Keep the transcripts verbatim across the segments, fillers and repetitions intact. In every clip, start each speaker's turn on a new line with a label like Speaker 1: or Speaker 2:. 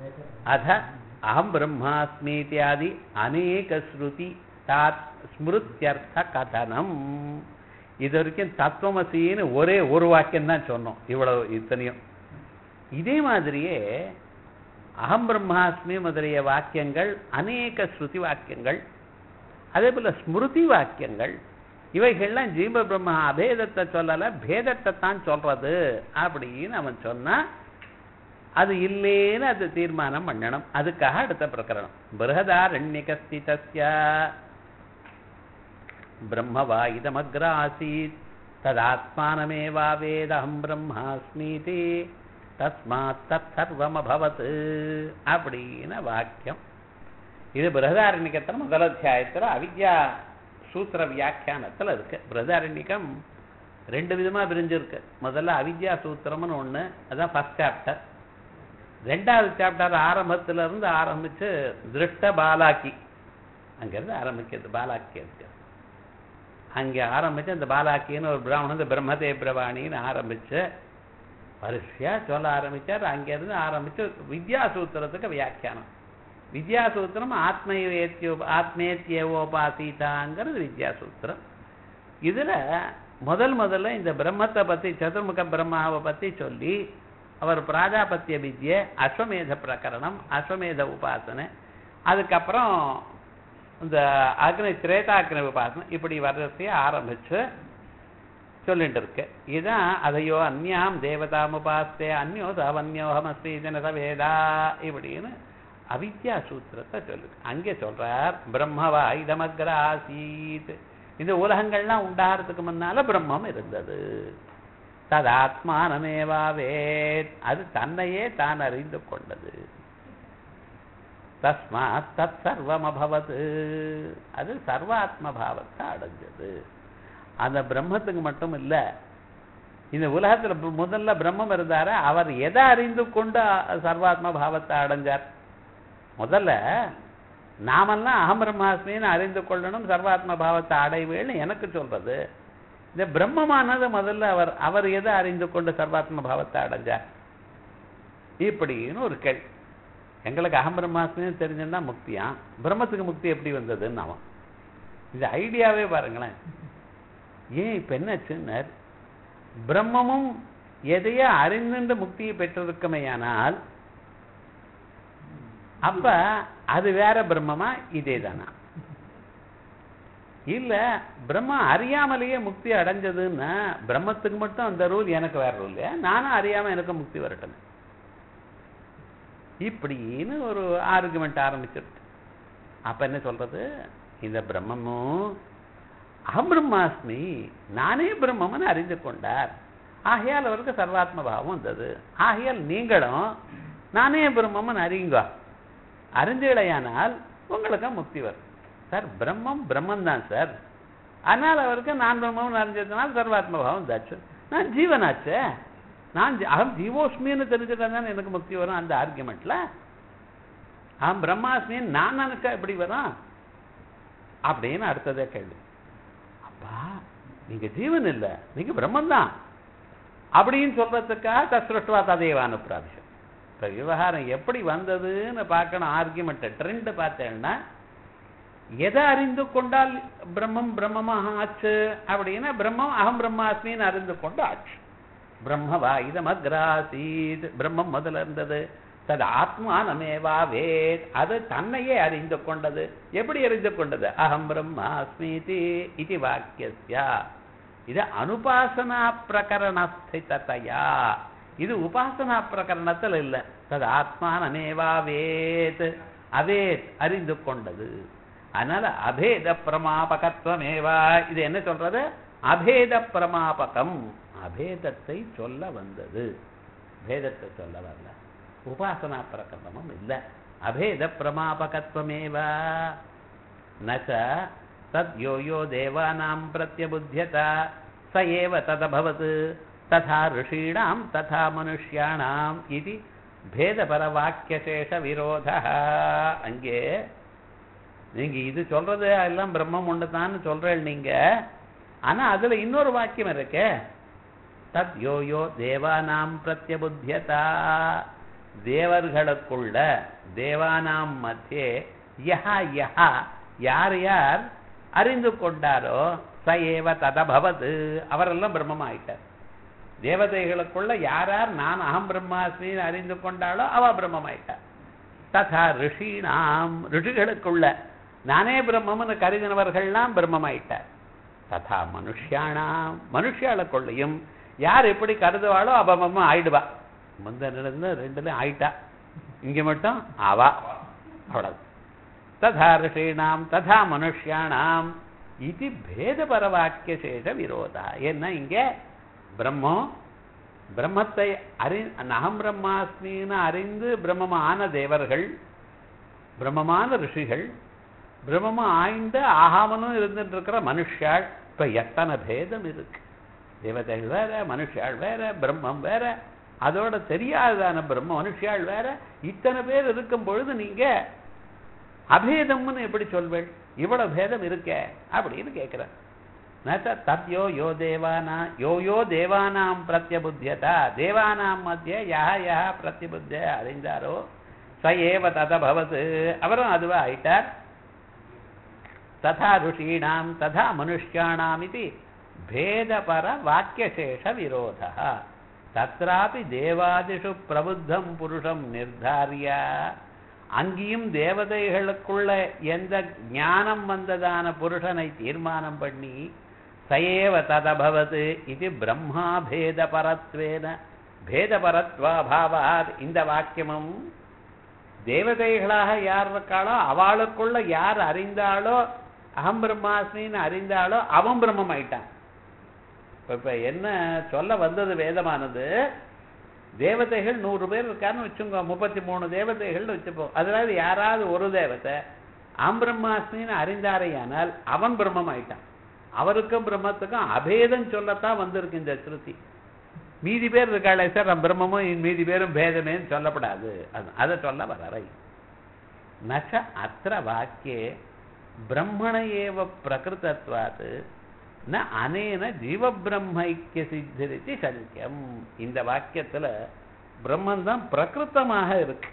Speaker 1: अथ अहम ब्रह्मास्मि इत्यादि अनेक श्रुति तात स्मृत्यर्थ कथनम இது வரைக்கும் தத்துவமசின்னு ஒரே ஒரு வாக்கியம் தான் சொன்னோம். இவ்வளவு இத்தனையும் இதே மாதிரியே அகம் பிரம்மாஸ்மி முதலிய வாக்கியங்கள் அநேக ஸ்ருதி வாக்கியங்கள், அதே போல ஸ்மிருதி வாக்கியங்கள், இவைகள்லாம் ஜீவ பிரம்ம அபேதத்தை சொல்லல, பேதத்தை தான் சொல்றது அப்படின்னு அவன் சொன்னா அது இல்லேன்னு அது தீர்மானம் பண்ணணும். அதுக்காக அடுத்த பிரகரணம் பிருஹதாரண்யகஸ்திதஸ்ய பிரம்மவா இதமக்ராசீத் ததாத்மானமேவாவேதஹம் பிரம்மாஸ்மீதி தஸ்மாத் தத் சர்வமபவத் அப்படின்னு வாக்கியம். இது பிருஹதாரண்யகத்துல முதல் அத்தியாயத்துல அவித்யா சூத்திர வியாக்கியானத்துல இருக்கு. பிருஹதாரண்யகம் ரெண்டு விதமா பிரிஞ்சிருக்கு. முதல்ல அவித்யா சூத்திரம்னு ஒண்ணு, அதான் ஃபர்ஸ்ட் சாப்டர். ரெண்டாவது சாப்டர் ஆரம்பத்துல இருந்து ஆரம்பிச்சு திருஷ்ட பாலாக்கி, அங்கிருந்து ஆரம்பிக்கிறது பாலாக்கி இருக்கு. அங்கே ஆரம்பிச்சு அந்த பாலாக்கின்னு ஒரு பிராமணன் இந்த பிரம்மதே பிரவாணின்னு ஆரம்பிச்சு வரிசையா சொல்ல ஆரம்பிச்சார். அங்கிருந்து ஆரம்பிச்சு வித்யாசூத்திரத்துக்கு வியாக்கியானம். வித்யாசூத்திரம் ஆத்மேத்யோ ஆத்மேத்யோபாசீதாங்கிறது வித்யாசூத்திரம். இதுல முதல் முதல்ல இந்த பிரம்மத்தை பத்தி, சதுர்முக பிரம்மாவை பத்தி சொல்லி அவர் பிராஜாபத்திய வித்யை, அஸ்வமேத பிரகரணம், அஸ்வமேத உபாசனை, அதுக்கப்புறம் இந்த அக்னி திரேதாக்னி உபாசனை, இப்படி வர்றதையே ஆரம்பிச்சு சொல்லிட்டு இருக்கு. இதுதான் அதையோ அந்யாம் தேவதாம் உபாஸ்தே அந்யோ தவன்யோகமஸ்தி ஜனதவேதா இப்படின்னு அவித்யா சூத்திரத்தை சொல்லுது. அங்கே சொல்றார் பிரம்மவா இதமக்ராசீத், இந்த உலகங்கள்லாம் உண்டாகிறதுக்கு முன்னால பிரம்மம் இருந்தது. ததாத்மானமேவாவேத், அது தன்னையே தான் அறிந்து கொண்டது. தஸ்மாத் தத் சர்வமபவத், அது சர்வாத்ம பாவத்தை அடைஞ்சது. அந்த பிரம்மத்துக்கு மட்டும் இல்ல, இந்த உலகத்துல முதல்ல பிரம்மம் இருந்தார, அவர் எதை அறிந்து கொண்டு சர்வாத்ம பாவத்தை அடைஞ்சார்? முதல்ல நாமெல்லாம் அகம் பிரம்மாஸ்மின்னு அறிந்து கொள்ளணும், சர்வாத்ம பாவத்தை அடைவேன்னு எனக்கு சொல்றது. இந்த பிரம்மமானது முதல்ல அவர் அவர் எதை அறிந்து கொண்டு சர்வாத்ம பாவத்தை அடைஞ்சார் இப்படின்னு ஒரு கேள்வி. எங்களுக்கு அகம் பிரம்மாஸ்மின்னு தெரிஞ்சிருந்தா முக்தியா, பிரம்மத்துக்கு முக்தி எப்படி வந்ததுன்னு அவன் இந்த ஐடியாவே பாருங்களேன். ஏன் இப்ப என்னாச்சுன்னு, பிரம்மமும் எதையோ அறிந்து முக்தியை பெற்றிருக்குமையானால் அப்ப அது வேற பிரம்மமா இதே தானா? இல்ல பிரம்ம அறியாமலேயே முக்தி அடைஞ்சதுன்னா பிரம்மத்துக்கு மட்டும் அந்த ரூல், எனக்கு வேற ரூல், நானும் அறியாம எனக்கு முக்தி வரட்டும் இப்படின்னு ஒரு ஆர்குமெண்ட் ஆரம்பிச்சிருக்கு. அப்ப என்ன சொல்றது, இந்த பிரம்மமும் அகம் பிரம்மாஸ்மி, நானே பிரம்மம்னு அறிந்து கொண்டார். ஆகையால் அவருக்கு சர்வாத்ம பாவம் வந்தது. ஆகையால் நீங்களும் நானே பிரம்மம்னு அறியுங்க, அறிஞ்சடையானால் உங்களுக்கு முக்தி வரும். சார் பிரம்மம் பிரம்மன் தான் சார், ஆனால் அவருக்கு நான் பிரம்மம் அறிஞ்சதுனால சர்வாத்ம பாவம் வந்தாச்சு. நான் ஜீவனாச்சே, நான் அகம் ஜீவோஸ்மின்னு தெரிஞ்சுதான் எனக்கு முக்தி வரும். அந்த ஆர்குமெண்ட்ல அகம் பிரம்மாஸ்மின்னு நான் நினைச்சா எப்படி வரும் அப்படின்னு அடுத்ததே கேள்வி. அப்பா நீங்க ஜீவன் இல்ல, நீங்க பிரம்மன் தான் அப்படின்னு சொல்றதுக்காக தஸ்ருஷ்டுவா ததேவ அனுப்பிராபிஷம். இப்ப விவகாரம் எப்படி வந்ததுன்னு பார்க்கணும். ஆர்குமெண்ட் ட்ரெண்ட் பார்த்தேன்னா, எதை அறிந்து கொண்டால் பிரம்மம் பிரம்மமாக ஆச்சு அப்படின்னா பிரம்மம் அகம் பிரம்மாஸ்மின்னு அறிந்து கொண்டு ஆச்சு. பிரம்மவா இதமக்ராசீத், பிரம்மம் முதல்ல இருந்தது. தது ஆத்மானமேவா வேத், அது தன்னையே அறிந்து கொண்டது. எப்படி அறிந்து கொண்டது? அகம் பிரம்மாஸ்மிதி இது வாக்கியஸ்ய. இது அனுபாசனா பிரகரணஸ்திதயா, இது உபாசனா பிரகரணத்தில் இல்லை. தது ஆத்மானமேவா வேத், அவேத் அறிந்து கொண்டது. அதனால அபேத பிரமாபகத்துவமேவா, இது என்ன சொல்றது? அபேத பிரமாபகம், அபேதத்தை சொல்ல வந்தது, பேதத்தை சொல்ல வரல. உபாசனா பிரகரணமும் இல்ல. அபேத பிரமாபகத்துவமேவா நச தத் யோ யோ தேவானாம் பிரத்யபுத்யதா ச ஏவ ததபவத் ததா ரிஷீணாம் ததா மனுஷ்யாணாம் இது பேதபர வாக்கியசேஷ விரோத. அங்கே நீங்க இது சொல்றது எல்லாம் பிரம்மம் ஒன்று தான் சொல்றேன் நீங்க, ஆனா அதுல இன்னொரு வாக்கியம் இருக்கு. தத் யோ யோ தேவானாம் பிரத்யபுத்யதா, தேவர்களுக்குள்ள தேவானாம் மத்தியே யஹா யஹா யார் யார் அறிந்து கொண்டாரோ ச ஏவ ததபவது அவரெல்லாம் பிரம்மமாயிட்டார். தேவதைகளுக்குள்ள யார் யார் நான் அகம் பிரம்மாஸ்மின்னு அறிந்து கொண்டாலோ அவ பிரம்மமாயிட்டார். ததா ரிஷீணாம் ரிஷிகளுக்குள்ள நானே பிரம்மம்னு கருதினவர்கள்லாம் பிரம்மமாயிட்டார். ததா மனுஷியானாம் மனுஷியாளுக்குள்ளையும் யார் எப்படி கருதுவாளோ அவ பிரம்ம ஆயிடுவா. முந்தின ரெண்டுலையும் ஆயிட்டா, இங்க மட்டும் ஆவா, அவ்வளவு. ததா ரிஷீணாம் ததா மனுஷியானாம் இது பேதபர வாக்கிய சேஷ விரோதா. ஏன்னா இங்க பிரம்மம் பிரம்மத்தை அறி அகம் பிரம்மாஸ்மின்னு அறிந்து பிரம்மமான தேவர்கள், பிரம்மமான ரிஷிகள், பிரம்மமா ஆய்ந்து ஆகாமனும் இருந்துட்டு இருக்கிற மனுஷாள். இப்ப எத்தனை பேதம் இருக்கு. தேவதைகள் வேற, மனுஷாள் வேற, பிரம்மம் வேற, அதோட தெரியாததான பிரம்ம மனுஷாள் வேற. இத்தனை பேர் இருக்கும் பொழுது நீங்க அபேதம்னு எப்படி சொல்வேள்? இவ்வளவு பேதம் இருக்க அப்படின்னு கேட்கிற. தத்யோ யோ தேவானா யோ யோ தேவானாம் பிரத்யபுத்தியதா தேவானாம் மத்திய யஹ யஹ பிரத்யபுத்திய அறிந்தாரோ ச ஏவ ததபவது அவரும் அதுவா ஆயிட்டார். ததா ருஷீணாம் ததா மனுஷ்யாணாம் இது பேதபர வாக்கியசேஷ விரோதா. தத்ராபி தேவாதிஷு பிரபுத்தம் புருஷம் நிர்தாரிய அங்கேயும் தேவதைகளுக்குள்ள எந்த ஞானம் வந்ததான புருஷனை தீர்மானம் பண்ணி சயேவ ததபவது இது பிரம்மா பேதபரத்வேன பேதபரத்வாபாவாத். இந்த வாக்கியமும் தேவதைகளாக யார் இருக்காளோ அவளுக்குள்ள யார் அறிந்தாளோ அகம் பிரம்மாஸ்மின்னு அறிந்தாளோ அவன் பிரம்மம் ஆயிட்டான். இப்ப என்ன சொல்ல வந்தது வேதமானது? தேவதைகள் நூறு பேர் இருக்கான்னு வச்சுங்க, முப்பத்தி மூணு தேவதைகள் வச்சுப்போம். அதனால யாராவது ஒரு தேவதை அகம் பிரம்மாஸ்மின்னு அறிந்தாரையானால் அவன் பிரம்மம் ஆயிட்டான். அவருக்கும் பிரம்மத்துக்கும் அபேதம் சொல்லத்தான் வந்திருக்கு இந்த ஸ்ருதி. மீதி பேர் இருக்காளே சார் நம் பிரம்மமும் மீதி பேரும் பேதமேன்னு சொல்லப்படாது, அதை சொல்ல வரறை. நச்ச அத்திர வாக்கியே பிரம்மண ஏவ பிரகிருதத்வாத் ந அனேன ஜீவ பிரம்மைக்கிய சித்திரித்தி சங்கியம். இந்த வாக்கியத்துல பிரம்மன் தான் பிரகிருத்தமாக இருக்கு.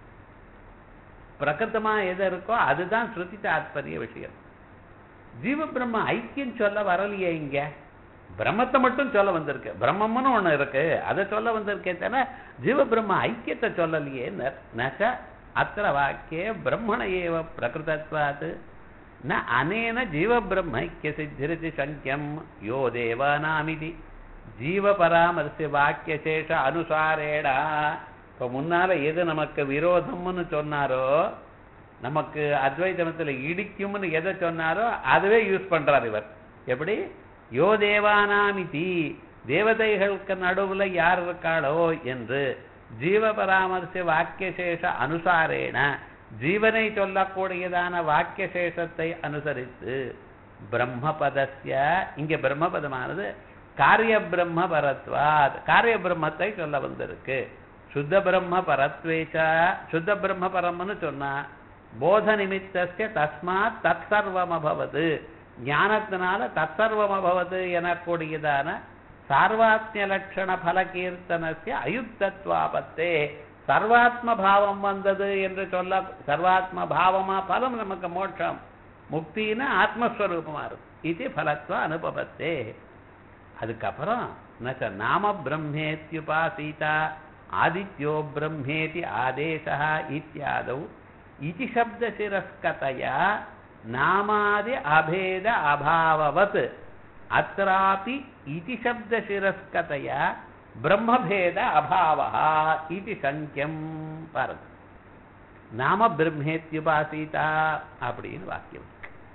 Speaker 1: பிரகிருத்தமா எது இருக்கோ அதுதான் ஸ்ருதி தாத்பரிய விஷயம். ஜீவ பிரம்ம ஐக்கியம் சொல்ல வரலையே. இங்க பிரம்மத்தை மட்டும் சொல்ல வந்திருக்கு. பிரம்மம்னு ஒண்ணு இருக்கு, அதை சொல்ல வந்திருக்கே தானே, ஜீவ பிரம்ம ஐக்கியத்தை சொல்லலையே. நச்ச அத்திர வாக்கியே பிரம்மண ஏவ பிரகிருதத்வாத் ந அனேன ஜீவ பிரம்ம ஐக்கிய சித்திரிதி சங்கியம் யோ தேவானாமிதி ஜீவ பராமர்சிய வாக்கிய சேஷ அனுசாரேடா. இப்ப முன்னால எது நமக்கு விரோதம்னு சொன்னாரோ, நமக்கு அத்வைதமத்துல இடிக்கும்னு எதை சொன்னாரோ அதுவே யூஸ் பண்றார் இவர். எப்படி? யோ தேவானாமிதி தேவதைகளுக்கு நடுவுல யார் இருக்காளோ என்று ஜீவ பராமர்சிய வாக்கியசேஷ அனுசாரேன ஜீவனை சொல்லக்கூடியதான வாக்கியசேஷத்தை அனுசரித்து பிரம்மபதஸ்ய இங்க பிரம்மபதமானது காரிய பிரம்ம பரத்வாத் காரிய பிரம்மத்தை சொல்ல வந்திருக்கு. சுத்த பிரம்ம பரத்வேச்சா சுத்த பிரம்ம பரம்னு சொன்னா போத நிமித்தஸ்ய தஸ்மாத் தத் சர்வமபவது ஞானத்தினால தத் சர்வமபவது எனக்கூடியதான சார்வாத்மிய லட்சண பல கீர்த்தனஸ்ய அயுக்தத்வாபத்தே சர்வாத்ம பாவம் வந்தது என்று சொல்ல சர்வாத்ம பாவமா பலம் நமக்கு மோட்சம் முக்தின்னு ஆத்மஸ்வரூபமா இருக்கும். இது பலத்வ அனுபவத்தே. அதுக்கப்புறம் நச்ச நாம பிரம்மேத்யுபாசீதா ஆதித்யோ பிரம்மேதி ஆதேசா இத்யாதௌ இதி சப்த சிரஸ்கதயா நாமாதி அபேத அபாவவத் அத்ராபி இதி சப்த சிரஸ்கதயா பிரம்மபேத அபாவா இது சங்கியம். பாருங்க, நாம பிரம்மேத்யுபாசீதா அப்படின்னு வாக்கியம்.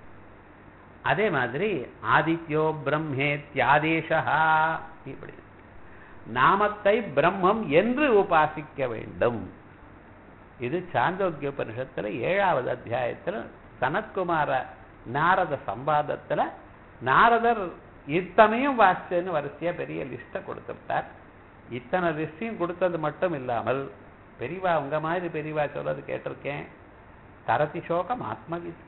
Speaker 1: அதே மாதிரி ஆதித்யோ பிரம்மேத்யாதேசா இப்படி நாமத்தை பிரம்மம் என்று உபாசிக்க வேண்டும். இது சாந்தோக்கிய உபனிஷத்துல ஏழாவது அத்தியாயத்துல சனத்குமார நாரத சம்பாதத்துல நாரதர் இத்தனையும் வாசிச்சேன்னு வரிசையா பெரிய லிஸ்ட கொடுத்துட்டார். இத்தனை லிஸ்டையும் கொடுத்தது மட்டும் இல்லாமல் பெரியவா உங்க மாதிரி பெரியவா சொல்றது கேட்டிருக்கேன். தரதி சோகம் ஆத்மகீத்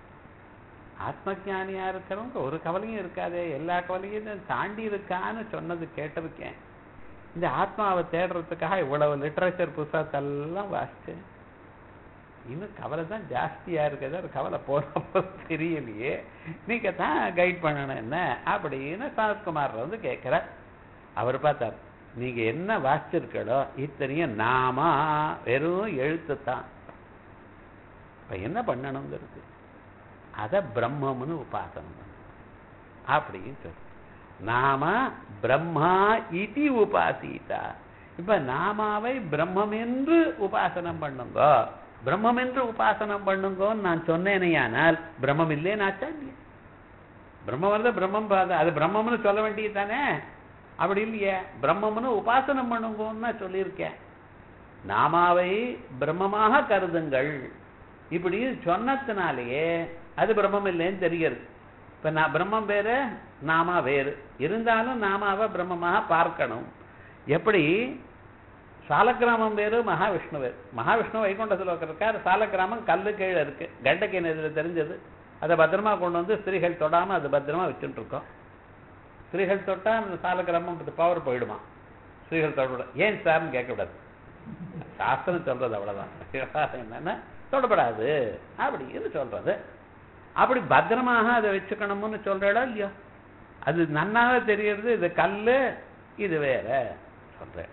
Speaker 1: ஆத்ம ஜானியா இருக்கிறவங்க ஒரு கவலையும் இருக்காதே, எல்லா கவலையும் தாண்டி இருக்கான்னு சொன்னது கேட்டிருக்கேன். இந்த ஆத்மாவை தேடுறதுக்காக இவ்வளவு லிட்ரேச்சர் புத்தகத்தெல்லாம் வாசிச்சேன். இன்னும் கவலை தான் ஜாஸ்தியா இருக்குது. கவலை போறப்போ தெரியலையே, நீங்க தான் கைட் பண்ணணும் என்ன அப்படின்னு சனத்குமார் வந்து கேட்கிற. அவர் பார்த்தார், நீங்க என்ன வாசிச்சிருக்கோ இத்தனையும் நாமா வெறும் எழுத்து தான். இப்ப என்ன பண்ணணுங்கிறது அத பிரம்மம்னு உபாசனம் பண்ணணும் அப்படின்னு சொல்லு. நாம பிரம்மா இதி உபாசிதா. இப்ப நாமாவை பிரம்மம் என்று உபாசனம் பண்ணுங்க, பிரம்மம் என்று உபாசனம் பண்ணுங்கன்னு நான் சொன்னேனையானால் பிரம்மம் இல்லேனாச்சா இல்லையா? பிரம்மம் வந்து பிரம்மம் அது பிரம்மம்னு சொல்ல வேண்டியது தானே. அப்படி இல்லையே, பிரம்மம்னு உபாசனம் பண்ணுங்கன்னு சொல்லியிருக்கேன். நாமாவை பிரம்மமாக கருதுங்கள் இப்படி சொன்னதுனாலேயே அது பிரம்மம் இல்லைன்னு தெரிகிறது. இப்ப நான் பிரம்மம் வேறு நாமா வேறு இருந்தாலும் நாமாவை பிரம்மமாக பார்க்கணும். எப்படி சாலக்கிராமம் வேறு மகாவிஷ்ணு வேறு. மகாவிஷ்ணு வைகுண்டத்தில் இருக்கார், சாலக்கிராமம் கல்லு கீழே இருக்கு, கண்டக்கு இதில் தெரிஞ்சது. அதை பத்திரமா கொண்டு வந்து ஸ்திரீகள் தொடாம அது பத்திரமா வச்சுட்டு இருக்கோம். ஸ்திரீகள் தொட்டா அந்த சாலக்கிராமம் பவர் போயிடுமா? ஸ்திரீகள் தொடக்கூட ஏன் சார்னு கேட்கக்கூடாது, சாஸ்திரம் சொல்றது அவ்வளவுதான். என்னன்னா தொடப்படாது அப்படின்னு சொல்றது. அப்படி பத்திரமாக அதை வச்சுக்கணும்னு சொல்றா இல்லையோ, அது நன்னாக தெரியறது. இது கல்லு இது வேற சொல்றேன்.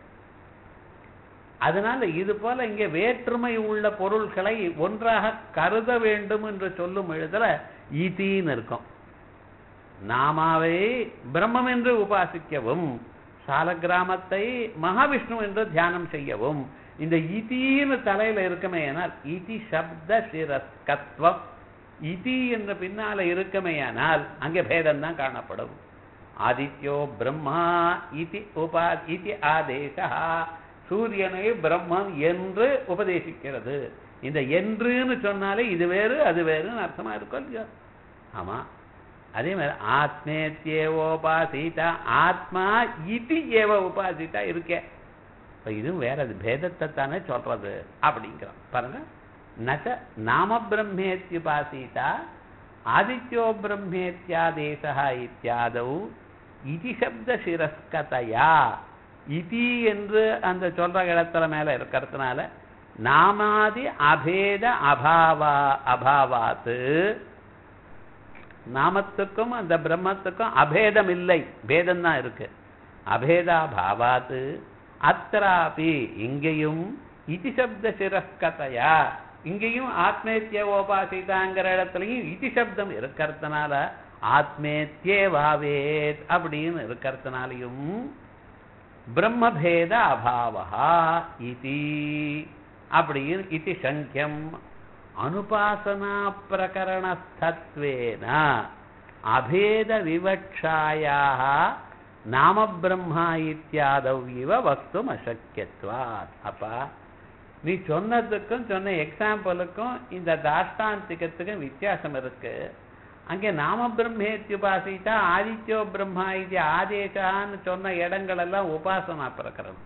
Speaker 1: அதனால இது போல இங்கே வேற்றுமை உள்ள பொருள்களை ஒன்றாக கருத வேண்டும் என்று சொல்லும் எழுதல ஈத்தின்னு இருக்கும். நாமாவை பிரம்மம் என்று உபாசிக்கவும் சாலக்கிராமத்தை மகாவிஷ்ணு என்று தியானம் செய்யவும் இந்த ஈத்தின்னு தலையில இருக்குமே. ஆனால் ஈதி சப்த சிரஸ்கத்வம், இதி என்ற பின்னால இருக்குமேயானால் அங்கே பேதம் தான் காணப்படும். ஆதித்யோ பிரம்மா இதி உபா இதி ஆதேசா, சூரியனை பிரம்மம் என்று உபதேசிக்கிறது. இந்த என்றுன்னு சொன்னாலே இது வேறு அது வேறுன்னு அர்த்தமா இருக்கும் இல்லையா? ஆமா. அதே மாதிரி ஆத்மேத்யேவோபாசிதா, ஆத்மா இதி ஏவ உபாசிதா இருக்கே. இப்ப இதுவும் வேற, அது பேதத்தை தானே சொல்றது அப்படிங்கிறோம் பாருங்க. நச்ச நாம பிரம்மேத்யுபாசிதா ஆதித்யோ பிரம்மேத்யாதேசா இத்தியாதௌ இதி சப்த சிரஸ்கதையா, இதி என்று அந்த சொல்ற இடத்துல மேல இருக்கிறதுனால நாமாதி அபேத அபாவா அபாவாத்து, நாமத்துக்கும் அந்த பிரம்மத்துக்கும் அபேதம் இல்லை, பேதம் தான் இருக்கு. அபேதாபாவாத்து அத்ராபி, இங்கேயும் இதி சப்த சிரஸ்கதையா, இங்கேயும் ஆத்மேத்யோபாசிதாங்கிற இடத்துலையும் இதி சப்தம் இருக்கிறதுனால ஆத்மேத்யேவாவேத் அப்படின்னு இருக்கிறதுனாலையும் பிரம்மபேத அபாவா இதி அப்படின்னு இதி சங்கியம் அனுபாசனா பிரகரணஸ்தத்வேன அபேத விவக்ஷாயாக நாம பிரம்மா இத்தியாதௌ இவ வக்தும் அசக்கியத்வாத். அப்பா நீ சொன்னதுக்கும் சொன்ன எக்ஸாம்பிளுக்கும் இந்த தாஷ்டாந்திகத்துக்கும் வித்தியாசம் இருக்கு. அங்கே நாம பிரம்மேத்யுபாசிதா ஆதித்யோ பிரம்மா இது ஆதேசான்னு சொன்ன இடங்கள் எல்லாம் உபாசனா பிரகரணம்,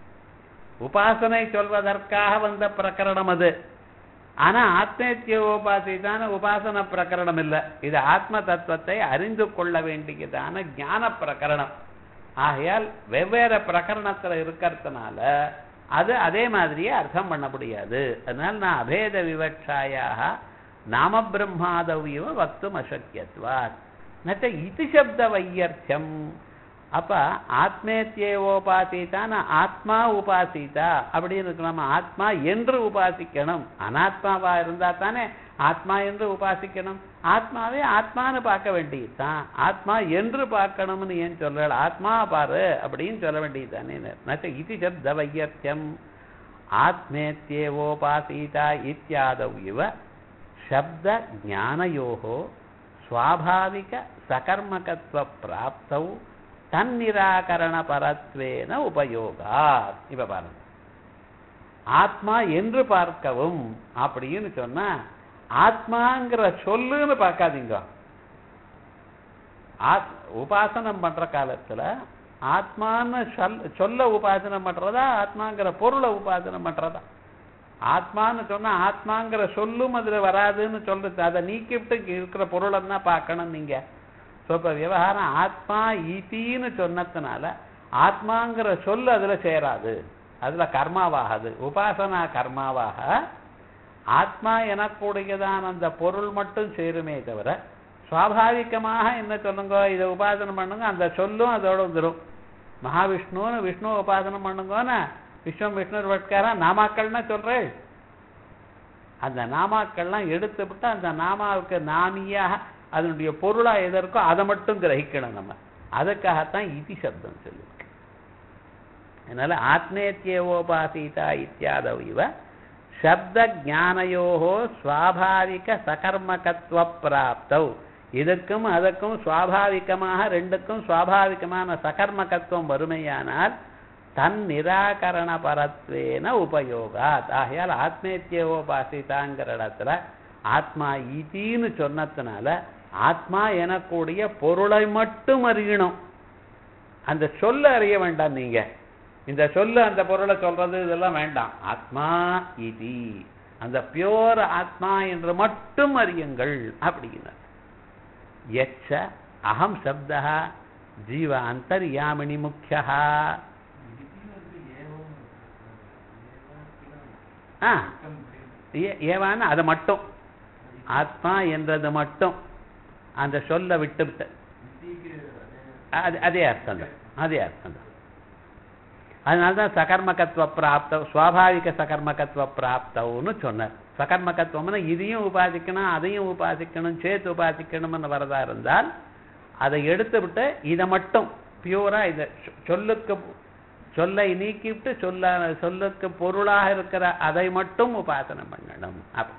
Speaker 1: உபாசனை சொல்வதற்காக வந்த பிரகரணம் அது. ஆனா ஆத்மேத்யோபாசிதான உபாசன பிரகரணம் இல்லை, இது ஆத்ம தத்துவத்தை அறிந்து கொள்ள வேண்டியதான ஞான பிரகரணம். ஆகையால் வெவ்வேறு பிரகரணத்துல இருக்கிறதுனால அது அதே மாதிரியே அர்த்தம் பண்ண முடியாது. அதனால நான் அபேத விவக்ஷாயாக நாம பிரம்மாதவியவ வக்தும் அசக்கியத்வாத். நச்ச இதி சப்த வையர்த்தியம். அப்ப ஆத்மேத்யேவோபாசிதான ஆத்மா உபாசிதா அப்படின்னு நம்ம ஆத்மா என்று உபாசிக்கணும். அனாத்மாவா இருந்தா தானே ஆத்மா என்று உபாசிக்கணும். ஆத்மாவே ஆத்மான்னு பார்க்க வேண்டியதுதான், ஆத்மா என்று பார்க்கணும்னு ஏன் சொல்ற? ஆத்மா பாரு அப்படின்னு சொல்ல வேண்டியது தானே. நச்ச இதி சப்த வையர்த்தியம் ஆத்மேத்யேவோபாசிதா இத்தியாதவ் இவ சப்த ஞானயோஹோ ஸ்வாபாவிக சகர்மகத்வ பிராப்தௌ தன்னிராகரண பரத்வேன உபயோகா. இப்ப பாருங்க, ஆத்மா என்று பார்க்கவும் அப்படின்னு சொன்னா ஆத்மாங்கிற சொல்லுன்னு பார்க்காதீங்க. உபாசனம் பண்ற காலத்துல ஆத்மான்னு சொல்ல உபாசனம் பண்றதா ஆத்மாங்கிற பொருளை உபாசனம் பண்றதா? ஆத்மான்னு சொன்னா ஆத்மாங்கிற சொல்லும் அதுல வராதுன்னு சொல்றது, அதை நீக்கிவிட்டு இருக்கிற பொருளை தான் பார்க்கணும் நீங்க. ஸோ இப்போ விவகாரம் ஆத்மா ஈத்தின்னு சொன்னதுனால ஆத்மாங்கிற சொல்லு அதுல சேராது, அதுல கர்மாவாகாது. உபாசனா கர்மாவாக ஆத்மா எனக்கூடியதான் அந்த பொருள் மட்டும் சேருமே தவிர சுவாபாவிகமாக என்ன சொல்லுங்க, இதை உபாசனம் பண்ணுங்க, அந்த சொல்லும் அதோட வந்துடும். மகாவிஷ்ணுன்னு விஷ்ணு உபாசனம் பண்ணுங்கன்னா விஸ்வம் விஷ்ணு வட்காரா நாமாக்கள்னா சொல்றேன். அந்த நாமாக்கள்லாம் எடுத்து விட்டு அந்த நாமாவுக்கு நாமியாக அதனுடைய பொருளா எதற்கோ அதை மட்டும் கிரகிக்கணும் நம்ம. அதுக்காகத்தான் இதி சப்தம் சொல்லியிருக்கு. அதனால ஆத்மேத்யோபாசீதா இத்தியாதவ் இவ சப்த ஞானயோகோ சுவாபாவிக சகர்மகத்துவ பிராப்தவ். இதற்கும் அதற்கும் சுவாபாவிகமாக ரெண்டுக்கும் சுவாபாவிகமான சகர்மகத்துவம் வறுமையானால் தன் நிராகரண பரத்வேன உபயோகாத். ஆகையால் ஆத்மேத்யோபாசிதாங்கிற இடத்துல ஆத்மா ஈத்தின்னு சொன்னதுனால ஆத்மா எனக்கூடிய பொருளை மட்டும் அறியணும். அந்த சொல்ல அறிய வேண்டாம். நீங்க இந்த சொல்லு அந்த பொருளை சொல்றது இதெல்லாம் வேண்டாம். ஆத்மா இதி அந்த பியோர் ஆத்மா என்று மட்டும் அறியுங்கள் அப்படிங்கிறார். யச்ச அகம் சப்தः ஜீவ அந்தர்யாமினி முக்கியः. ஏவான அது மட்டும் ஆத்மா என்றது மட்டும் அந்த சொல்ல விட்டு விட்டு அதே அர்த்தம் தான், அதே அர்த்தம் தான். அதனால்தான் சகர்மகத்துவ பிராப்த சுவாபாவிக சகர்மகத்துவ பிராப்தவுன்னு சொன்னார். சகர்மகத்துவம்னா இதையும் உபாசிக்கணும் அதையும் உபாசிக்கணும் சேர்த்து உபாசிக்கணும்னு வரதா இருந்தால் அதை எடுத்து விட்டு இதை மட்டும் பியூரா இதை சொல்லுக்கு சொல்லை நீக்கிவிட்டு சொல்ல சொல்லுக்கு பொருளாக இருக்கிற அதை மட்டும் உபாசனம் பண்ணணும். அப்ப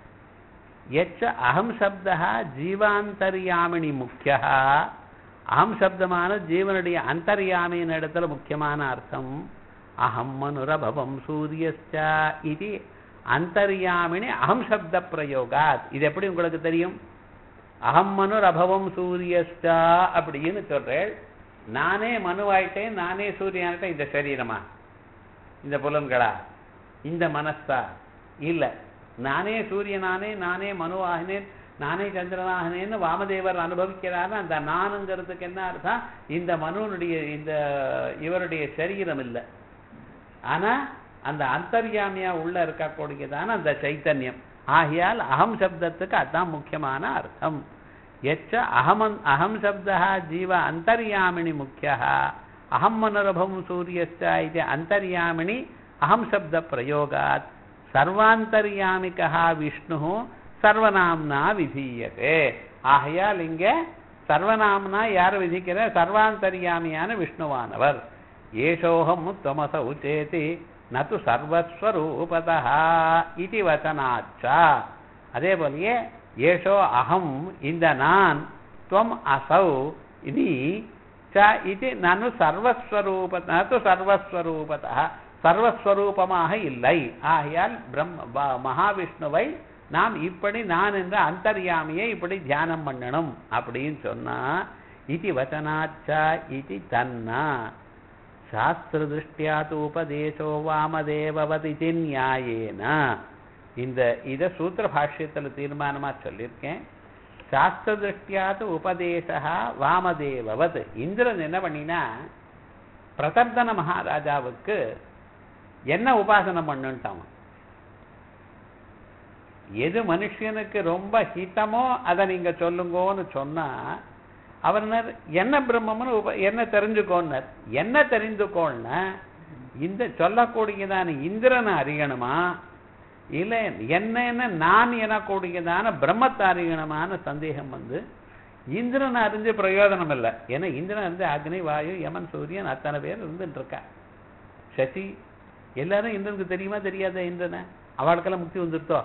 Speaker 1: எச்ச அகம் சப்தா ஜீவாந்தர்யாமினி முக்கியா. அகம் சப்தமான ஜீவனுடைய அந்தர்யாமியின் இடத்துல முக்கியமான அர்த்தம். அகம் மனுரபவம் சூரியஸ்சா இது அந்தர்யாமினி அகம் சப்த பிரயோகாத். இது எப்படி உங்களுக்கு தெரியும்? அகம் மனுரபவம் சூரியஸ்சா அப்படின்னு சொல்றேன். நானே மனுவாயிட்டேன், நானே சூரியனாயிட்டேன். இந்த சரீரமா, இந்த புலன்களா, இந்த மனசா? இல்ல, நானே சூரியனானே, நானே மனுவாகினேன், நானே சந்திரனாகினேன்னு வாமதேவர் அனுபவிக்கிறாரு. அந்த நானுங்கிறதுக்கு என்ன அர்த்தம்? இந்த மனுனுடைய இந்த இவருடைய சரீரம் இல்லை, ஆனா அந்த அந்தர்யாமியா உள்ள இருக்கக்கூடியதான அந்த சைத்தன்யம். ஆகையால் அகம் சப்தத்துக்கு அதான் முக்கியமான அர்த்தம். எச்ச அகம் அகம் சப்தா ஜீவ அந்தர்யாமினி முக்கியா. அகம் மனுரபம் சூரியஸ்ச இது அந்தர்யாமினி அகம் சப்த பிரயோகாத் சர்வாந்தர்யாமிகா விஷ்ணு சர்வநாம்னா விதீயதே. ஆகையால் இங்க சர்வநாம்னா யார் விதிக்கிற? சர்வாந்தர்யாமியான விஷ்ணுவானவர். ஏஷோகம் துவமசௌ சேதி நது சர்வஸ்வரூபதா இது வசனாச்சா. அதே போலயே ஏஷோ அகம் இந்த நான், துவம் அசௌ இனி ச இது நனு சர்வஸ்வரூப நது சர்வஸ்வரூபதா சர்வஸ்வரூபமாக இல்லை. ஆகையால் பிரம்ம மகாவிஷ்ணுவை நாம் இப்படி நான் என்ற அந்தர்யாமியை இப்படி தியானம் பண்ணணும் அப்படின்னு சொன்னா இது வச்சனாச்சா இது தன்னா சாஸ்திர திருஷ்டியாது உபதேசோ வாமதேவவதி நியாயேன. இந்த இதை சூத்திர பாஷ்யத்தில் தீர்மானமா சொல்லியிருக்கேன். சாஸ்திர திருஷ்டியாது உபதேசா வாமதேவவத். இந்திரன் என்ன பண்ணினா பிரதர்தன மகாராஜாவுக்கு என்ன உபாசனம் பண்ணுட்டான்? எது மனுஷனுக்கு ரொம்ப ஹிதமோ அதை நீங்க சொல்லுங்கன்னு சொன்னா அவர் என்ன பிரம்மம்னு என்ன தெரிஞ்சுக்கோன்னார். என்ன தெரிந்துக்கோன்னா இந்த சொல்லக்கூடியதான இந்திரனை அறியணுமா, இல்ல என்னன்னு நான் எனக்கூடியதான பிரம்மத்தை அறியணுமான சந்தேகம் வந்து இந்திரனை அறிஞ்ச பிரயோஜனம் இல்லை. ஏன்னா இந்திரன் அறிஞ்ச அக்னி வாயு யமன் சூரியன் அத்தனை பேர் இருந்துட்டு இருக்கா. சசி எல்லாரும் இந்திரனுக்கு தெரியுமா தெரியாத? இந்திரனை அவளுக்கெல்லாம் முக்தி வந்துருத்தோ?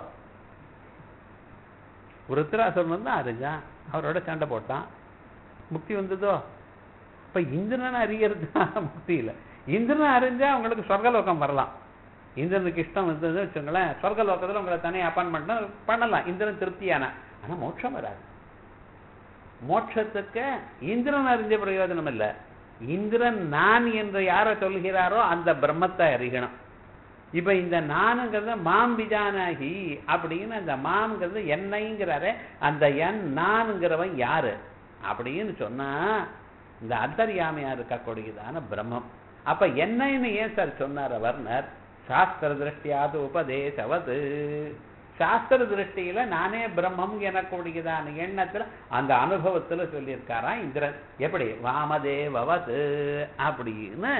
Speaker 1: ருத்ராசுரன் தான் அறிஞ்சான், அவரோட சண்டை போட்டான், முக்தி வந்ததோ? இப்ப இந்திரனை அறியறது முக்தி இல்லை. இந்திரனை அறிஞ்சா உங்களுக்கு சொர்க்கலோகம் வரலாம். இந்திரனுக்கு இஷ்டம் வந்தது வச்சுங்களேன், சொர்க்கலோகத்தில் உங்களை தனியாக அப்பாயின்மெண்ட் பண்ணலாம் இந்திரன் திருப்தியான. ஆனா மோட்சம் வராது. மோட்சத்துக்கு இந்திரன் அறிஞ்ச பிரயோஜனம் இல்லை. இந்திரன் நான் என்று யாரை சொல்கிறாரோ அந்த பிரம்மத்தை அறியணும். இப்ப இந்த நானுங்கிறது மாம் விஜானாகி அப்படின்னு அந்த மாம்ங்கிறது என்னைங்கிறாரு. அந்த என் நானுங்கிறவன் யாரு அப்படின்னு சொன்னா இந்த அந்தர்யாமியா இருக்கக்கூடியதான பிரம்மம். அப்ப என்னன்னு ஏன் சார் சொன்னார் வர்ணர்? சாஸ்திர திருஷ்டியாது உபதேசவது. சாஸ்திர திருஷ்டியில நானே பிரம்மம் எனக்கூடியதான எண்ணத்துல அந்த அனுபவத்துல சொல்லியிருக்காராம் இந்திரன். எப்படி? வாமதேவது அப்படின்னு.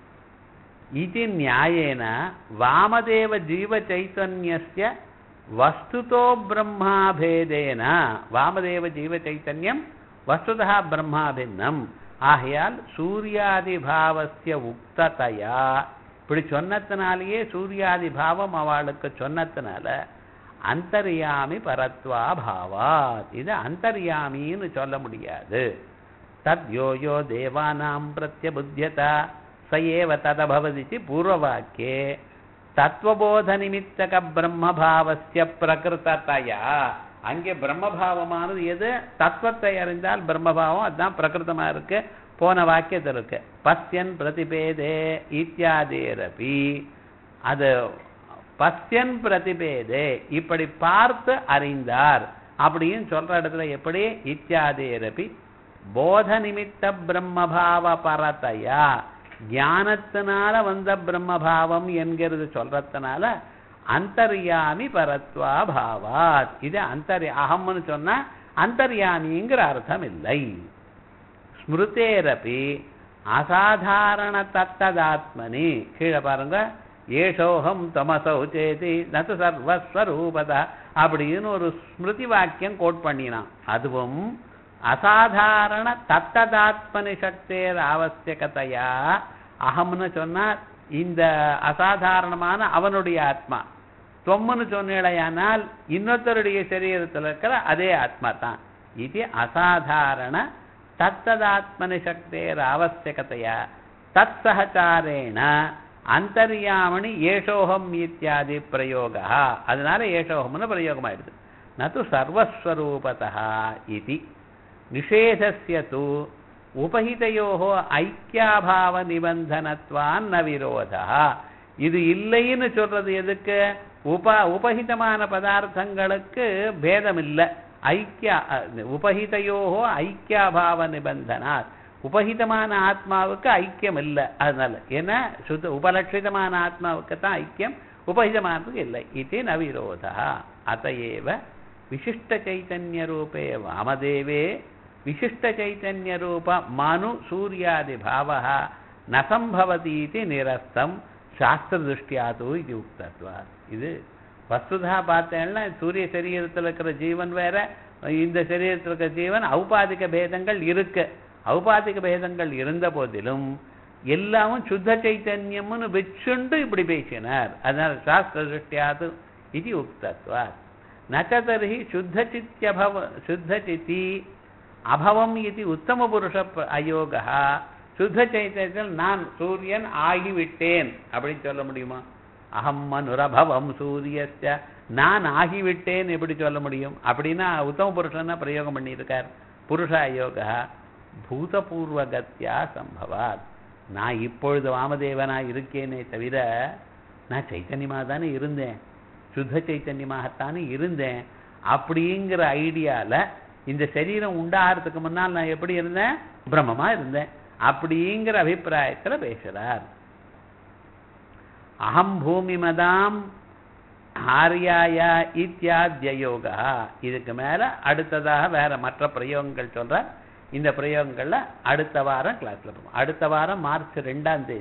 Speaker 1: இது நியாயேன வாமதேவ ஜீவ சைத்தன்யஸ்ய வஸ்துதோ பிரம்மாபேதேன. வாமதேவ ஜீவ சைத்தன்யம் வஸ்துதா பிரம்மாபின்னம். ஆகையால் சூர்யாதி பாவஸ்ய உக்ததையா, இப்படி சொன்னத்தினாலேயே சூர்யாதி பாவம் அவளுக்கு சொன்னத்தினால அந்தர்யாமி பரத்வா பாவாத், இது அந்தர்யாமின்னு சொல்ல முடியாது. தத் யோ யோ தேவானாம் பிரத்யபுத்தியதா சயேவ ததபவதிதி பூர்வவாக்கியே தத்துவபோத நிமித்தக பிரம்மபாவஸ்ய பிரகிருததயா. அங்கே பிரம்மபாவமானது எது? தத்துவத்தை அறிந்தால் பிரம்மபாவம், அதுதான் பிரகிருதமா இருக்கு. போன வாக்கியத்தில் இருக்கு பஸ்யன் பிரதிபேதே இத்தியாதேரபி. அது பஸ்யன் பிரதிபேதே, இப்படி பார்த்து அறிந்தார் அப்படின்னு சொல்ற இடத்துல எப்படி? இத்தியாதேரபி போத நிமித்த பிரம்மபாவ பரதையா, ஞானத்தினால வந்த பிரம்மபாவம் என்கிறது சொல்றதுனால அந்தர்யாமி பரத்வா பாவாத். இது அந்தர் அகம்னு சொன்னா அந்தர்யாமிங்கிற அர்த்தம் இல்லை. ஸ்மிருதேரபி அசாதாரண தத்ததாத்மனி. கீழே பாருங்க, ஏஷோகம் தமசௌ சேதி நது சர்வஸ்வரூபதா அப்படின்னு ஒரு ஸ்மிருதி வாக்கியம் கோட் பண்ணினான். அதுவும் அசாதாரண தத்ததாத்மனி சக்தேர் ஆவசியகதையா. அகம்னு சொன்னா இந்த அசாதாரணமான அவனுடைய ஆத்மா. தொம்முன்னு சொன்னேடையானால் இன்னொருத்தருடைய சரீரத்தில் இருக்கிற அதே ஆத்மா தான். இது அசாதாரண தத்ததாத்மனி சக்தேர் ஆவசியகதையா தத் சகச்சாரேண அந்தர்யாமணி ஏஷோகம் இத்தியாதி பிரயோக. அதனால ஏஷோகம்னு பிரயோகம் ஆயிடுது. நது சர்வஸ்வரூபதா இது நிஷேதஸ்ய து உபஹிதயோஹோ ஐக்கியாபாவ நிபந்தனத்வான் ந விரோதா. இது இல்லைன்னு சொல்றது எதுக்கு? உப உபஹிதமான பதார்த்தங்களுக்கு பேதம் இல்லை. ஐக்கிய உபஹிதயோஹோ ஐக்கியாபாவ நிபந்தனாத், உபஹிதமான ஆத்மாவுக்கு ஐக்கியம் இல்லை. அதனால ஏன்னா சுத்த உபலட்சிதமான ஆத்மாவுக்கு தான் ஐக்கியம், உபஹிதமானதுக்கு இல்லை. இது ந விரோதா. அதையேவ விசிஷ்ட சைத்தன்ய ரூபே வாமதேவே விசிஷ்ட சைத்தன்ய ரூப மனு சூர்யாதி பாவः ந சம்பவதி நிரஸ்தம் சாஸ்திர திருஷ்டியாது இது உக்தத்வா. இது வஸ்துதா பார்த்தேன்னா சூரிய சரீரத்தில் இருக்கிற ஜீவன் வேற, இந்த சரீரத்தில் இருக்கிற ஜீவன் ஔபாதிக பேதங்கள் இருக்கு. ஔபாதிக பேதங்கள் இருந்த போதிலும் எல்லாமும் சுத்த சைத்தன்யம்னு வச்சுண்டு இப்படி பேசினார். அதனால சாஸ்திர திருஷ்டியாது இது உக்தத்வா. நச்சதர்ஹி சுத்த சித்யபவ சுத்த சித்தி அபவம் இது உத்தம புருஷ அயோகா. சுத்த சைத்தன்யத்தில் நான் சூரியன் ஆகிவிட்டேன் அப்படின்னு சொல்ல முடியுமா? அகம் மனுரபவம் சூரியஸ்ய, நான் ஆகிவிட்டேன் எப்படி சொல்ல முடியும்? அப்படின்னா உத்தம புருஷன்னா பிரயோகம் பண்ணியிருக்கார். புருஷ அயோகா பூதபூர்வகத்யா சம்பவாத். நான் இப்பொழுது வாமதேவனா இருக்கேனே தவிர நான் சைத்தன்யமாக தானே இருந்தேன், சுத்த சைத்தன்யமாகத்தானே இருந்தேன். அப்படிங்கிற ஐடியால இந்த சரீரம் உண்டாகிறதுக்கு முன்னால் நான் எப்படி இருந்தேன்? பிரம்மமா இருந்தேன். அப்படிங்கிற அபிப்பிராயத்தில் பேசுறார். அகம் பூமி மதாம் ஆர்யாயா இத்தியாத்யயோகா. இதுக்கு மேல அடுத்ததாக வேற மற்ற பிரயோகங்கள் சொல்ற. இந்த பிரயோகங்கள்ல அடுத்த வாரம் கிளாஸ்ல போவோம். அடுத்த வாரம் மார்ச் ரெண்டாம் தேதி